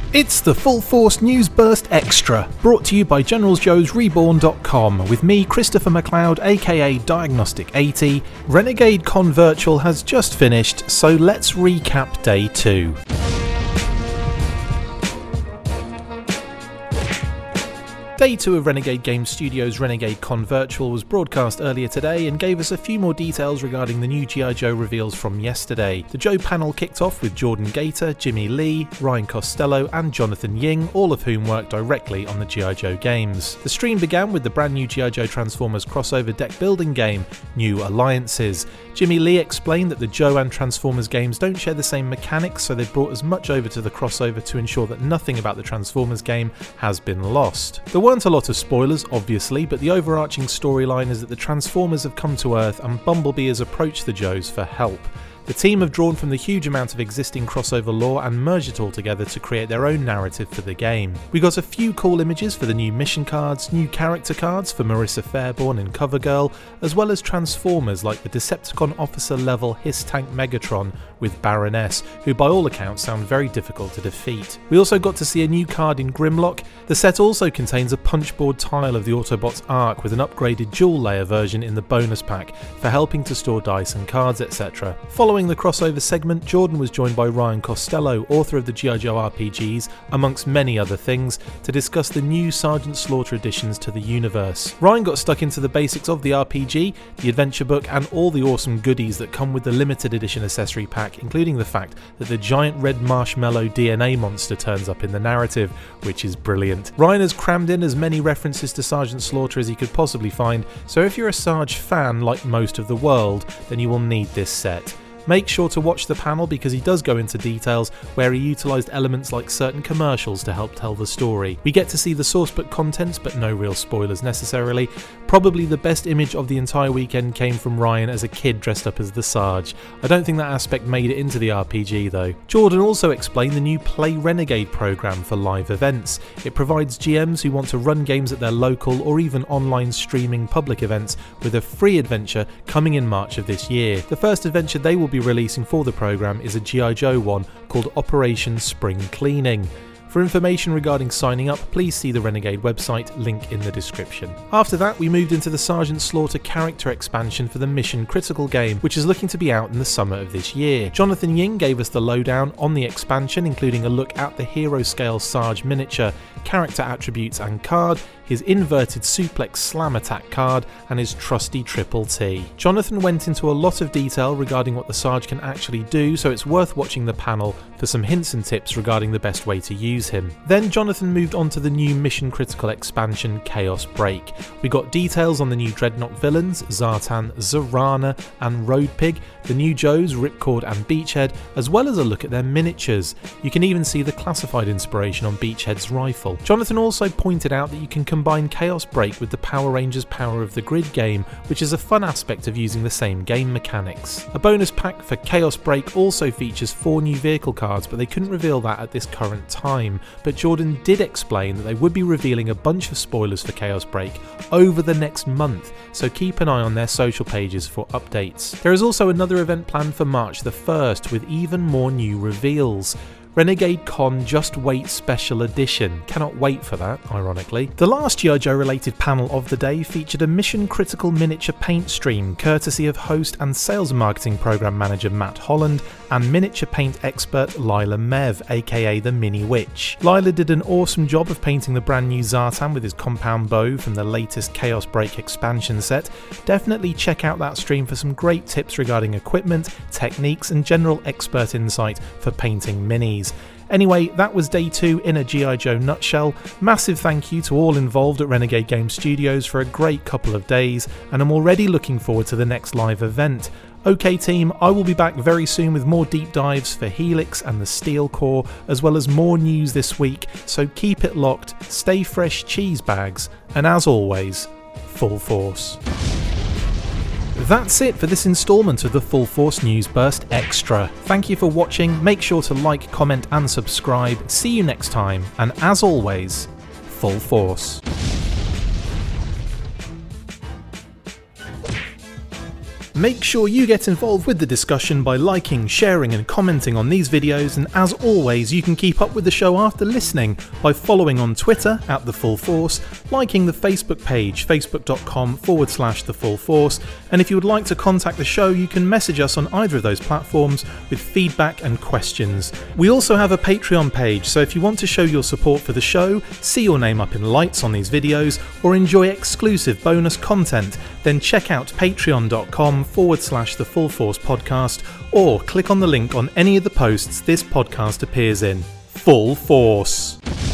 It's the Full Force News Burst Extra, brought to you by GeneralsJoesReborn.com, with me, Christopher McLeod, aka Diagnostic80. Renegade Con Virtual has just finished, so let's recap Day 2. Day 2 of Renegade Games Studios' Renegade Con Virtual was broadcast earlier today and gave us a few more details regarding the new G.I. Joe reveals from yesterday. The Joe panel kicked off with Jordan Gator, Jimmy Lee, Ryan Costello and Jonathan Ying, all of whom worked directly on the G.I. Joe games. The stream began with the brand new G.I. Joe Transformers crossover deck building game, New Alliances. Jimmy Lee explained that the Joe and Transformers games don't share the same mechanics, so they've brought as much over to the crossover to ensure that nothing about the Transformers game has been lost. There weren't a lot of spoilers, obviously, but the overarching storyline is that the Transformers have come to Earth and Bumblebee has approached the Joes for help. The team have drawn from the huge amount of existing crossover lore and merged it all together to create their own narrative for the game. We got a few cool images for the new mission cards, new character cards for Marissa Fairborn and CoverGirl, as well as Transformers like the Decepticon officer level Hiss Tank Megatron with Baroness, who by all accounts sound very difficult to defeat. We also got to see a new card in Grimlock. The set also contains a punchboard tile of the Autobots Arc with an upgraded dual layer version in the bonus pack for helping to store dice and cards, etc. Following the crossover segment, Jordan was joined by Ryan Costello, author of the G.I. Joe RPGs, amongst many other things, to discuss the new Sergeant Slaughter additions to the universe. Ryan got stuck into the basics of the RPG, the adventure book, and all the awesome goodies that come with the limited edition accessory pack, including the fact that the giant red marshmallow DNA monster turns up in the narrative, which is brilliant. Ryan has crammed in as many references to Sergeant Slaughter as he could possibly find, so if you're a Sarge fan like most of the world, then you will need this set. Make sure to watch the panel because he does go into details where he utilised elements like certain commercials to help tell the story. We get to see the sourcebook contents, but no real spoilers necessarily. Probably the best image of the entire weekend came from Ryan as a kid dressed up as the Sarge. I don't think that aspect made it into the RPG though. Jordan also explained the new Play Renegade program for live events. It provides GMs who want to run games at their local or even online streaming public events with a free adventure coming in March of this year. The first adventure they will be releasing for the program is a G.I. Joe one called Operation Spring Cleaning. For information regarding signing up, please see the Renegade website, link in the description. After that, we moved into the Sergeant Slaughter character expansion for the Mission Critical game, which is looking to be out in the summer of this year. Jonathan Ying gave us the lowdown on the expansion, including a look at the hero scale Sarge miniature, character attributes and card, his inverted suplex slam attack card, and his trusty Triple T. Jonathan went into a lot of detail regarding what the Sarge can actually do, so it's worth watching the panel for some hints and tips regarding the best way to use him. Then Jonathan moved on to the new Mission Critical expansion, Chaos Break. We got details on the new Dreadnought villains, Zartan, Zarana and Road Pig, the new Joes, Ripcord and Beachhead, as well as a look at their miniatures. You can even see the classified inspiration on Beachhead's rifle. Jonathan also pointed out that you can combine Chaos Break with the Power Rangers Power of the Grid game, which is a fun aspect of using the same game mechanics. A bonus pack for Chaos Break also features 4 new vehicle cards, but they couldn't reveal that at this current time. But Jordan did explain that they would be revealing a bunch of spoilers for Chaos Break over the next month, so keep an eye on their social pages for updates. There is also another event planned for March the 1st with even more new reveals. Renegade Con Just Wait Special Edition. Cannot wait for that, ironically. The last G.I. Joe related panel of the day featured a Mission Critical miniature paint stream courtesy of host and sales and marketing program manager Matt Holland and miniature paint expert Lila Mev, aka the Mini Witch. Lila did an awesome job of painting the brand new Zartan with his compound bow from the latest Chaos Break expansion set. Definitely check out that stream for some great tips regarding equipment, techniques and general expert insight for painting minis. Anyway, that was day 2 in a G.I. Joe nutshell. Massive thank you to all involved at Renegade Games Studios for a great couple of days, and I'm already looking forward to the next live event. OK team, I will be back very soon with more deep dives for Helix and the Steel Core, as well as more news this week, so keep it locked, stay fresh cheese bags, and as always, full force. That's it for this instalment of the Full Force News Burst Extra. Thank you for watching, make sure to like, comment and subscribe. See you next time, and as always, full force. Make sure you get involved with the discussion by liking, sharing and commenting on these videos, and as always you can keep up with the show after listening by following on Twitter @TheFullForce, liking the Facebook page facebook.com/TheFullForce, and if you would like to contact the show you can message us on either of those platforms with feedback and questions. We also have a Patreon page, so if you want to show your support for the show, see your name up in lights on these videos, or enjoy exclusive bonus content, then check out patreon.com/TheFullForce podcast, or click on the link on any of the posts this podcast appears in. Full Force.